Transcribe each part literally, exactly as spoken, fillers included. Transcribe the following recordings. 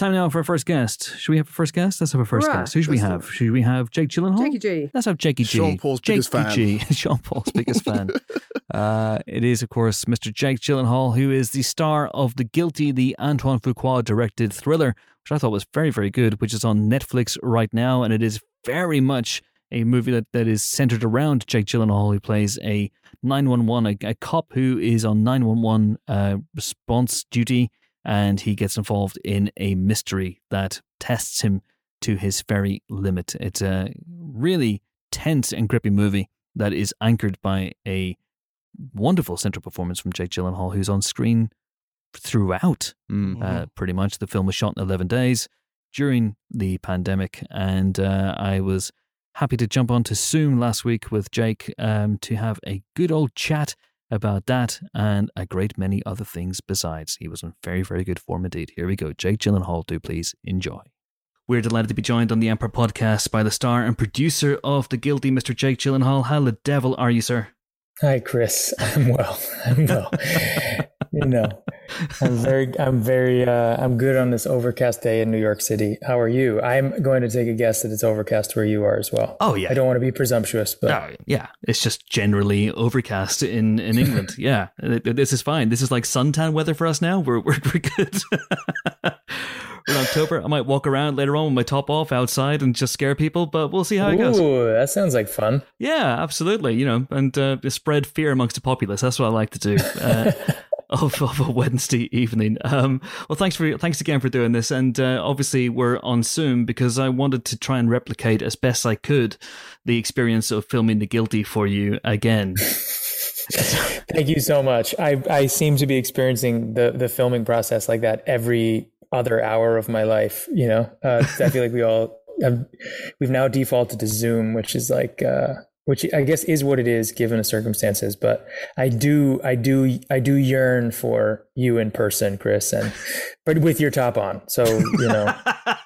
Time now for our first guest. Should we have a first guest? Let's have a first Hurrah. guest. Who should we Let's have? Should we have Jake Gyllenhaal? Jakey G. Let's have Jakey G. Sean Paul's biggest Jakey fan. G. Sean Paul's biggest fan. Uh, it is, of course, Mister Jake Gyllenhaal, who is the star of The Guilty, the Antoine Fuqua-directed thriller, which I thought was very, very good, which is on Netflix right now, and it is very much a movie that, that is centered around Jake Gyllenhaal, who plays a nine one one, a, a cop who is on nine one one uh, response duty, and he gets involved in a mystery that tests him to his very limit. It's a really tense and gripping movie that is anchored by a wonderful central performance from Jake Gyllenhaal, who's on screen throughout, Mm. uh, pretty much. The film was shot in eleven days during the pandemic, and uh, I was happy to jump onto Zoom last week with Jake um, to have a good old chat about that and a great many other things besides. He was in very, very good form indeed. Here we go. Jake Gyllenhaal, do please enjoy. We're delighted to be joined on the Emperor podcast by the star and producer of The Guilty, Mister Jake Gyllenhaal. How the devil are you, sir? Hi, Chris. I'm well. I'm well. You know, I'm very, I'm very, uh, I'm good on this overcast day in New York City. How are you? I'm going to take a guess that it's overcast where you are as well. Oh, yeah. I don't want to be presumptuous, but No, yeah, it's just generally overcast in, in England. Yeah, this is fine. This is like suntan weather for us now. We're we're, we're good. We're in October. I might walk around later on with my top off outside and just scare people, but we'll see how it goes. Ooh, that sounds like fun. Yeah, absolutely. You know, and uh, spread fear amongst the populace. That's what I like to do. Uh, Of, of a Wednesday evening. Um, well, thanks for thanks again for doing this, and uh, obviously we're on Zoom because I wanted to try and replicate as best I could the experience of filming The Guilty for you again. Thank you so much. I, I seem to be experiencing the, the filming process like that every other hour of my life. You know, uh, I feel like we all have, we've now defaulted to Zoom, which is like. Uh, Which I guess is what it is given the circumstances, but I do, I do, I do yearn for you in person, Chris, and but with your top on. So you know,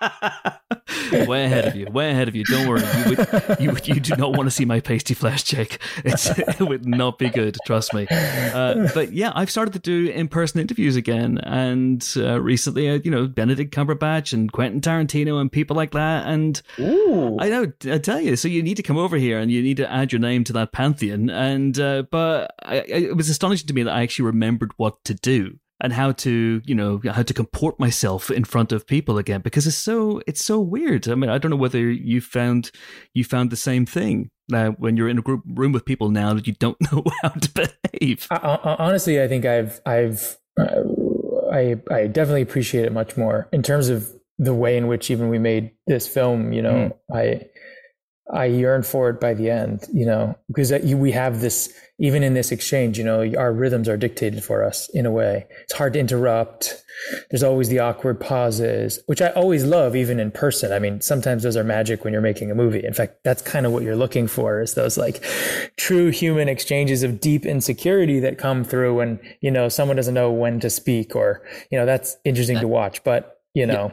way ahead of you, way ahead of you. Don't worry, you would, you would, you do not want to see my pasty flesh, Jake. It's, it would not be good, trust me. Uh, but yeah, I've started to do in-person interviews again, and uh, recently, uh, you know, Benedict Cumberbatch and Quentin Tarantino and people like that. And Ooh. I know, I tell you, so you need to come over here and you need to add your name to that pantheon. And uh, but I, I, it was astonishing to me that I actually remembered what to do and how to, you know, how to comport myself in front of people again, because it's so it's so weird. I mean, I don't know whether you found you found the same thing uh, when you're in a group room with people now that you don't know how to behave. I, I, honestly, I think I've I've uh, I I definitely appreciate it much more in terms of the way in which even we made this film. You know, mm. I. I yearn for it by the end, you know, because we have this, even in this exchange, you know, our rhythms are dictated for us in a way. It's hard to interrupt. There's always the awkward pauses, which I always love, even in person. I mean, sometimes those are magic when you're making a movie. In fact, that's kind of what you're looking for, is those like true human exchanges of deep insecurity that come through when, you know, someone doesn't know when to speak, or, you know, that's interesting to watch, but, you know.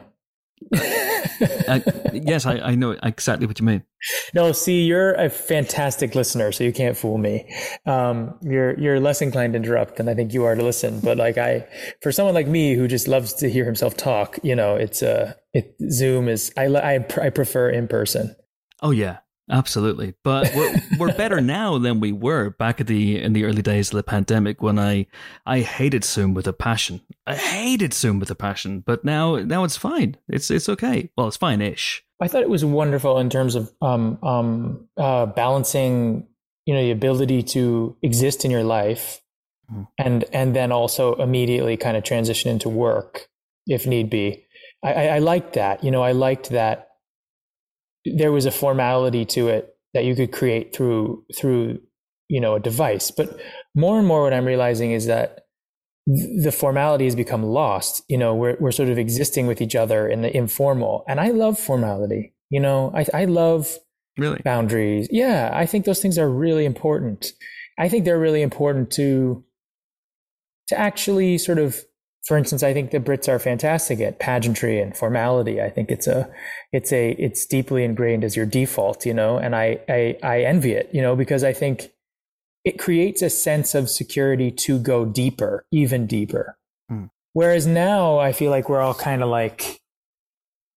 uh, yes, I, I know exactly what you mean. No, see, you're a fantastic listener, so you can't fool me. Um, you're you're less inclined to interrupt than I think you are to listen. But like I, for someone like me who just loves to hear himself talk, you know, it's uh, it, Zoom is I I I prefer in person. Oh yeah. Absolutely, but we're we're better now than we were back at the in the early days of the pandemic when I I hated Zoom with a passion. I hated Zoom with a passion, but now now it's fine. It's it's okay. Well, it's fine-ish. I thought it was wonderful in terms of um um uh balancing, you know, the ability to exist in your life, mm. and and then also immediately kind of transition into work if need be. I, I, I liked that. You know, I liked that. There was a formality to it that you could create through, through, you know, a device. But more and more what I'm realizing is that th- the formality has become lost. You know, we're, we're sort of existing with each other in the informal. And I love formality. You know, I, I love really boundaries. Yeah. I think those things are really important. I think they're really important to, to actually sort of, for instance, I think the Brits are fantastic at pageantry and formality. I think it's a, it's a, it's deeply ingrained as your default, you know, and I, I, I envy it, you know, because I think it creates a sense of security to go deeper, even deeper. Hmm. Whereas now I feel like we're all kind of like,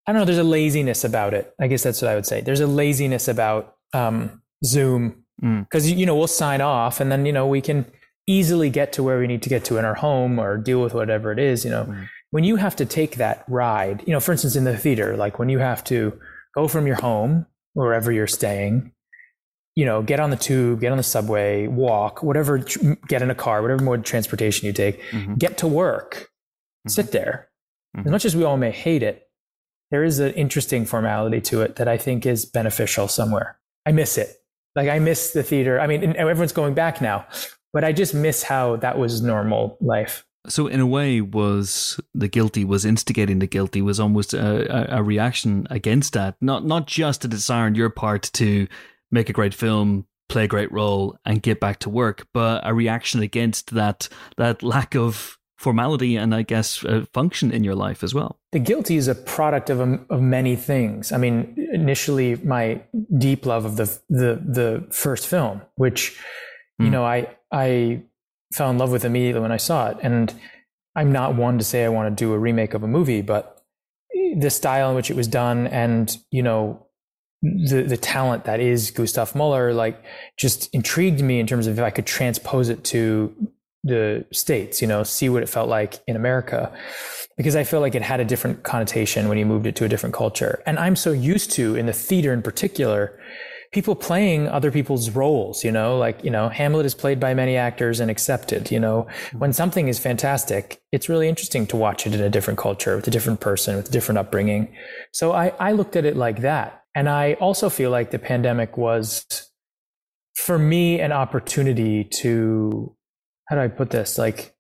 I don't know, there's a laziness about it. I guess that's what I would say. There's a laziness about um, Zoom because, mm. you know, we'll sign off and then, you know, we can easily get to where we need to get to in our home or deal with whatever it is, you know. Mm. When you have to take that ride, you know, for instance, in the theater, like when you have to go from your home, wherever you're staying, you know, get on the tube, get on the subway, walk, whatever, get in a car, whatever mode of transportation you take, mm-hmm. get to work, mm-hmm. sit there. Mm-hmm. As much as we all may hate it, there is an interesting formality to it that I think is beneficial somewhere. I miss it. Like I miss the theater. I mean, everyone's going back now, but I just miss how that was normal life. So in a way, was The Guilty, was instigating The Guilty, was almost a, a, a reaction against that. Not not just a desire on your part to make a great film, play a great role, and get back to work, but a reaction against that that lack of formality and, I guess, uh, function in your life as well. The Guilty is a product of a, of many things. I mean, initially, my deep love of the the the first film, which, mm. you know, I I fell in love with immediately when I saw it. And I'm not one to say I want to do a remake of a movie, but the style in which it was done and, you know, the the talent that is Gustav Muller, like, just intrigued me in terms of if I could transpose it to the States, you know, see what it felt like in America, because I feel like it had a different connotation when you moved it to a different culture. And I'm so used to, in the theater in particular, people playing other people's roles, you know, like, you know, Hamlet is played by many actors and accepted, you know, when something is fantastic, it's really interesting to watch it in a different culture with a different person, with a different upbringing. So I, I looked at it like that. And I also feel like the pandemic was, for me, an opportunity to, how do I put this? Like,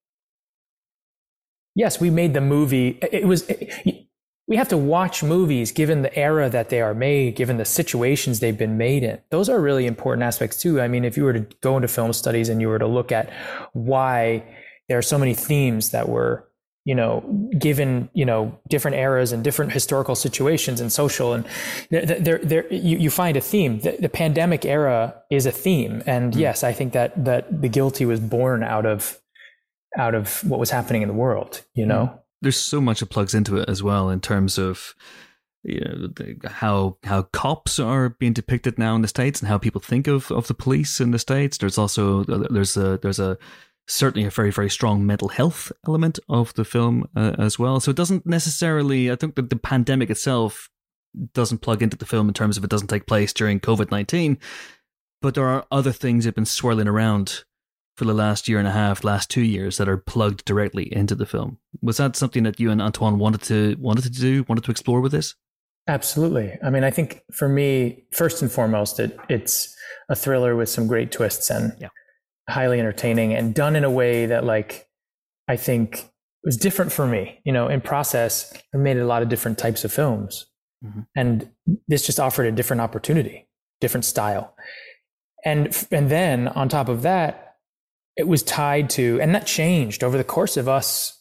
yes, we made the movie. It was, it, we have to watch movies given the era that they are made, given the situations they've been made in. Those are really important aspects too. I mean, if you were to go into film studies and you were to look at why there are so many themes that were, you know, given, you know, different eras and different historical situations and social, and there, there, there you, you find a theme. The, the pandemic era is a theme. And mm-hmm. yes, I think that, that The Guilty was born out of, out of what was happening in the world, you know? Mm-hmm. There's so much that plugs into it as well in terms of, you know, the, how how cops are being depicted now in the States and how people think of, of the police in the States. There's also there's a there's a certainly a very very strong mental health element of the film uh, as well. So it doesn't necessarily. I think that the pandemic itself doesn't plug into the film in terms of it doesn't take place during COVID nineteen, but there are other things that have been swirling around for the last year and a half, last two years that are plugged directly into the film. Was that something that you and Antoine wanted to wanted to do, wanted to explore with this? Absolutely. I mean, I think for me, first and foremost, it, it's a thriller with some great twists and yeah. highly entertaining and done in a way that, like, I think was different for me. You know, in process, I made a lot of different types of films, mm-hmm. and this just offered a different opportunity, different style. And and then on top of that, it was tied to, and that changed over the course of us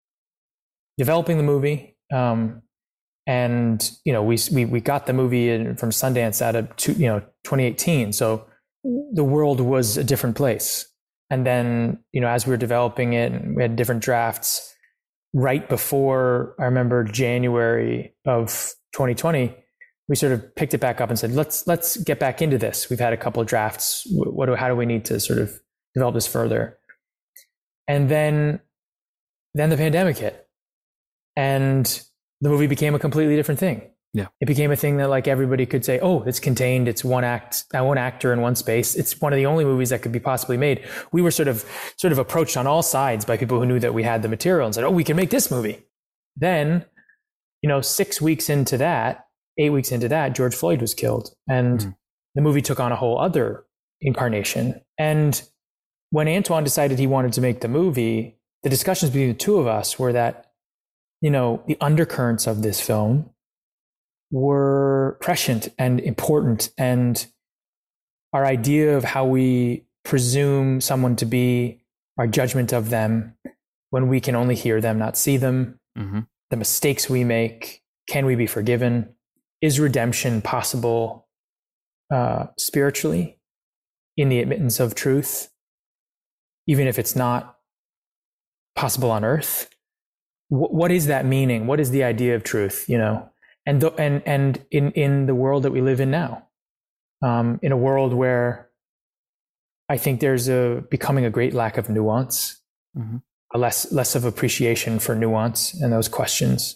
developing the movie. Um, and, you know, we, we, we got the movie in, from Sundance out of, two, you know, twenty eighteen. So the world was a different place. And then, you know, as we were developing it, and we had different drafts right before, I remember January of twenty twenty, we sort of picked it back up and said, let's, let's get back into this. We've had a couple of drafts. What do, how do we need to sort of develop this further? And then, then the pandemic hit, and the movie became a completely different thing. Yeah, it became a thing that, like, everybody could say, "Oh, it's contained. It's one act, uh, one actor in one space. It's one of the only movies that could be possibly made." We were sort of, sort of approached on all sides by people who knew that we had the material and said, "Oh, we can make this movie." Then, you know, six weeks into that, eight weeks into that, George Floyd was killed, and mm. the movie took on a whole other incarnation. And when Antoine decided he wanted to make the movie, the discussions between the two of us were that, you know, the undercurrents of this film were prescient and important. And our idea of how we presume someone to be, our judgment of them when we can only hear them, not see them, mm-hmm. the mistakes we make, can we be forgiven? Is redemption possible uh, spiritually in the admittance of truth? Even if it's not possible on earth, w- what is that meaning? What is the idea of truth? You know, and the, and and in in the world that we live in now, um, in a world where I think there's a becoming a great lack of nuance, mm-hmm. a less less of appreciation for nuance and those questions.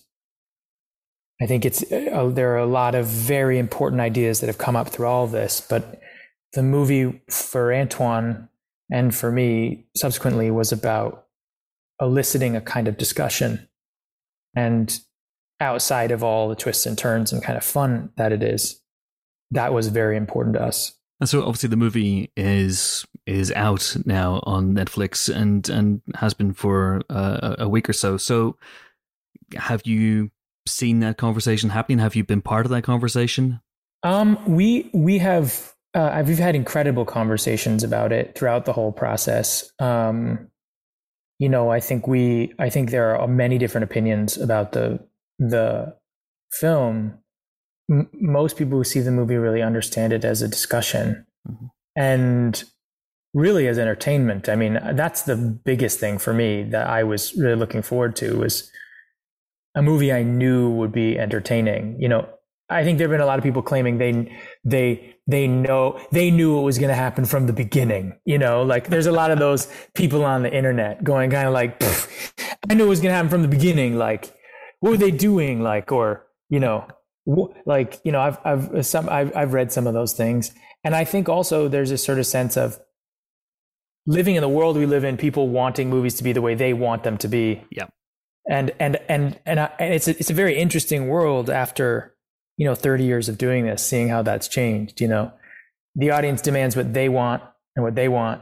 I think it's uh, there are a lot of very important ideas that have come up through all of this, but the movie for Antoine and for me subsequently was about eliciting a kind of discussion, and outside of all the twists and turns and kind of fun that it is, that was very important to us. And so obviously the movie is is out now on Netflix and and has been for uh, a week or so. So have you seen that conversation happening? Have you been part of that conversation? Um, we we have uh, we've had incredible conversations about it throughout the whole process. Um, you know, I think we I think there are many different opinions about the the film. M- most people who see the movie really understand it as a discussion, mm-hmm. and really as entertainment. I mean, that's the biggest thing for me that I was really looking forward to, was a movie I knew would be entertaining. You know, I think there have been a lot of people claiming they they they know they knew what was going to happen from the beginning. You know, like there's a lot of those people on the internet going kind of like, I knew it was going to happen from the beginning. Like, what were they doing? Like, or you know, like you know, I've I've some I've I've read some of those things, and I think also there's a sort of sense of living in the world we live in, people wanting movies to be the way they want them to be. Yeah. And and and and, I, and it's a, it's a very interesting world after, you know, thirty years of doing this, seeing how that's changed. You know, the audience demands what they want and what they want.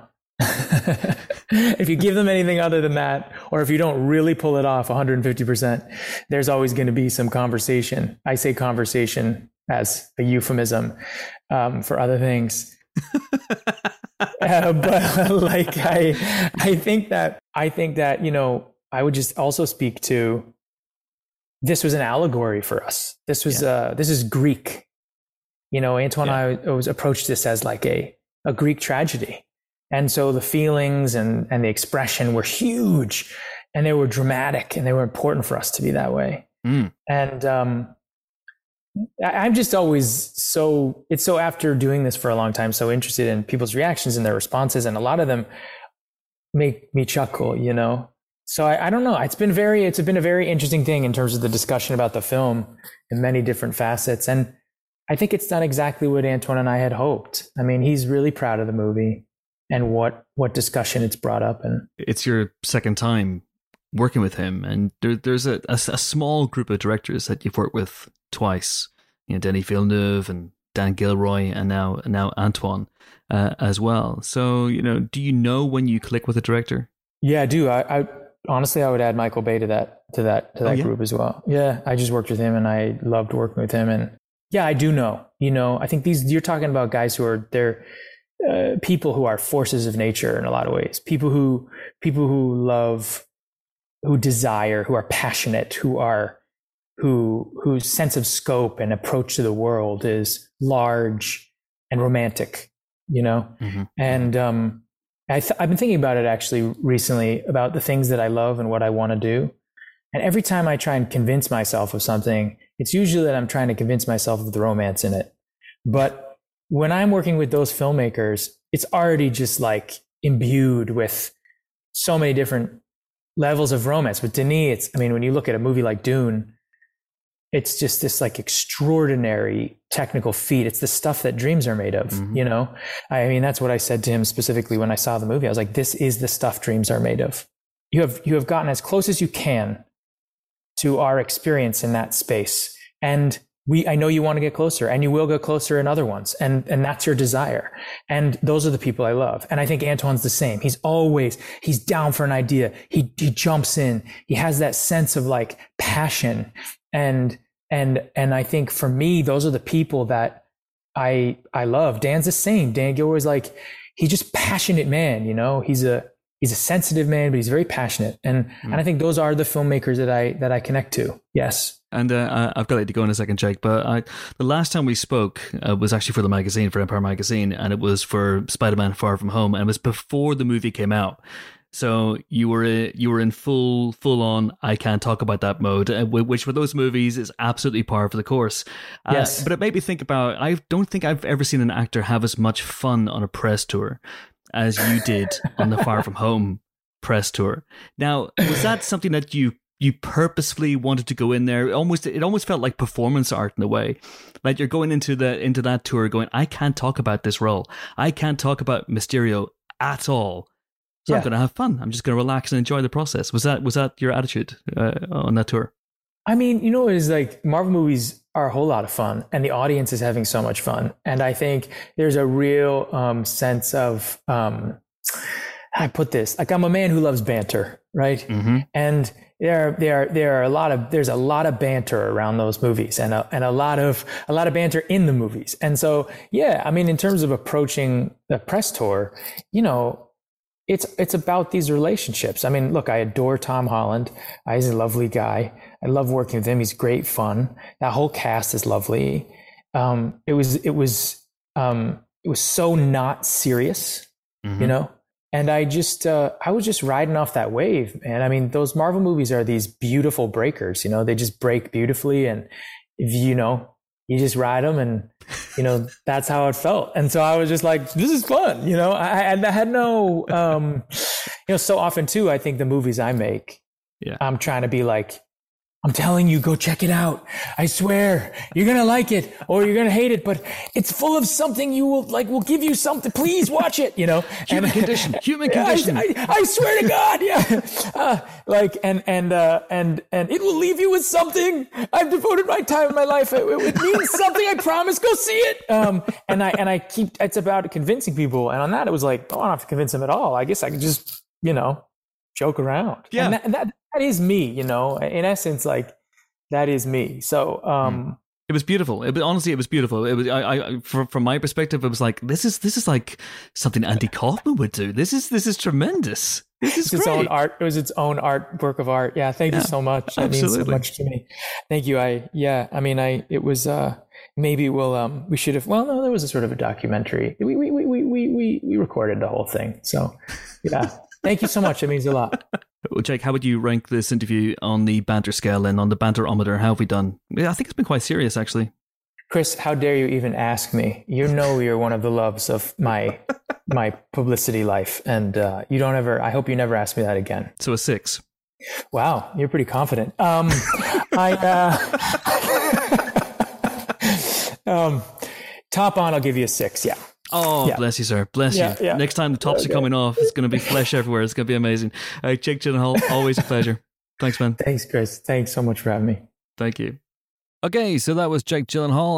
If you give them anything other than that, or if you don't really pull it off one hundred fifty percent, there's always going to be some conversation. I say conversation as a euphemism um, for other things. uh, but like I, I think that I think that you know. I would just also speak to, this was an allegory for us. This was, yeah. uh, this is Greek. You know, Antoine yeah. and I always approached this as like a, a Greek tragedy. And so the feelings and, and the expression were huge, and they were dramatic, and they were important for us to be that way. Mm. And um, I, I'm just always so, it's so after doing this for a long time, so interested in people's reactions and their responses. And a lot of them make me chuckle, you know? So I, I don't know. It's been very, it's been a very interesting thing in terms of the discussion about the film in many different facets. And I think it's done exactly what Antoine and I had hoped. I mean, he's really proud of the movie and what, what discussion it's brought up. And it's your second time working with him. And there, there's a, a, a small group of directors that you've worked with twice, you know, Denis Villeneuve and Dan Gilroy, and now, and now Antoine uh, as well. So, you know, do you know when you click with a director? Yeah, I do. I, I honestly, I would add Michael Bay to that to that to that oh, yeah? group as well. Yeah, I just worked with him, and I loved working with him. And yeah, I do know. You know, I think these you're talking about guys who are they're uh, people who are forces of nature in a lot of ways. People who people who love, who desire, who are passionate, who are who whose sense of scope and approach to the world is large and romantic. You know, mm-hmm. and um. I th- I've been thinking about it actually recently, about the things that I love and what I want to do. And every time I try and convince myself of something, it's usually that I'm trying to convince myself of the romance in it. But when I'm working with those filmmakers, it's already just like imbued with so many different levels of romance. With Denis, it's, I mean, when you look at a movie like Dune, it's just this like extraordinary technical feat. It's the stuff that dreams are made of, mm-hmm. you know? I mean, that's what I said to him specifically when I saw the movie. I was like, this is the stuff dreams are made of. You have, you have gotten as close as you can to our experience in that space. And we, I know you want to get closer, and you will get closer in other ones. And, and that's your desire. And those are the people I love. And I think Antoine's the same. He's always, he's down for an idea. He, he jumps in. He has that sense of like passion. And, And and I think for me, those are the people that I I love. Dan's the same. Dan Gilroy's like, he's just passionate man, you know. He's a he's a sensitive man, but he's very passionate. And mm. and I think those are the filmmakers that I that I connect to. Yes. And uh, I've got to go in a second, Jake. But I, the last time we spoke uh, was actually for the magazine, for Empire Magazine, and it was for Spider-Man: Far From Home, and it was before the movie came out. So you were uh, you were in full full on I can't talk about that mode, uh, which for those movies is absolutely par for the course. Uh, Yes. But it made me think about, I don't think I've ever seen an actor have as much fun on a press tour as you did on the Far From Home press tour. Now, was that something that you you purposefully wanted to go in there? It almost it almost felt like performance art in a way. Like you're going into the into that tour going, I can't talk about this role. I can't talk about Mysterio at all. So Yeah. I'm going to have fun. I'm just going to relax and enjoy the process. Was that was that your attitude uh, on that tour? I mean, you know, it's like Marvel movies are a whole lot of fun, and the audience is having so much fun. And I think there's a real um, sense of, um, how I put this, like I'm a man who loves banter, right? Mm-hmm. And there, there, there are a lot of there's a lot of banter around those movies, and a, and a lot of a lot of banter in the movies. And so, yeah, I mean, in terms of approaching the press tour, you know. It's it's about these relationships. I mean, look, I adore Tom Holland. He's a lovely guy. I love working with him. He's great fun. That whole cast is lovely. Um, it was it was um, it was so not serious, Mm-hmm. you know. And I just uh, I was just riding off that wave, man. I mean, those Marvel movies are these beautiful breakers. You know, they just break beautifully, and if you know. You just ride them, and you know that's how it felt. And so I was just like, "This is fun," you know. I, and I had no, um, you know, so often too. I think the movies I make, Yeah. I'm trying to be like, "I'm telling you, go check it out. I swear, you're gonna like it or you're gonna hate it, but it's full of something you will like. Will give you something. Please watch it." You know, Human and, condition. Human condition. I, I, I swear to God, yeah. Uh, like and and uh, and and it will leave you with something. I've devoted my time and my life. It, it means something. I promise. Go see it. Um, and I and I keep. It's about convincing people. And on that, it was like, oh, I don't have to convince them at all. I guess I can just, you know, joke around. Yeah. And that, that that is me. You know, in essence, like that is me. So. um It was beautiful. It was, honestly, it was beautiful. It was. I, I from, from my perspective, it was like this is this is like something Andy Kaufman would do. This is this is tremendous. This is It's its great. own art. It was its own art work of art. Yeah, thank Yeah, you so much. It means so absolutely. much to me. Thank you. I yeah. I mean, I it was uh maybe we'll um we should have. Well, no, there was a sort of a documentary. We we we we we we, we recorded the whole thing. So yeah, thank you so much. It means a lot. Well, Jake, how would you rank this interview on the banter scale and on the banterometer? How have we done? Yeah, I think it's been quite serious, actually. Chris, how dare you even ask me? You know you're one of the loves of my my publicity life, and uh, you don't ever. I hope you never ask me that again. So a six. Wow, you're pretty confident. Um, I uh, um, top on, I'll give you a six. Yeah. Oh, Yeah. bless you, sir. Bless Yeah, you. yeah. Next time the tops Okay. are coming off, it's going to be flesh everywhere. It's going to be amazing. Uh, Jake Gyllenhaal, always a pleasure. Thanks, man. Thanks, Chris. Thanks so much for having me. Thank you. Okay, so that was Jake Gyllenhaal.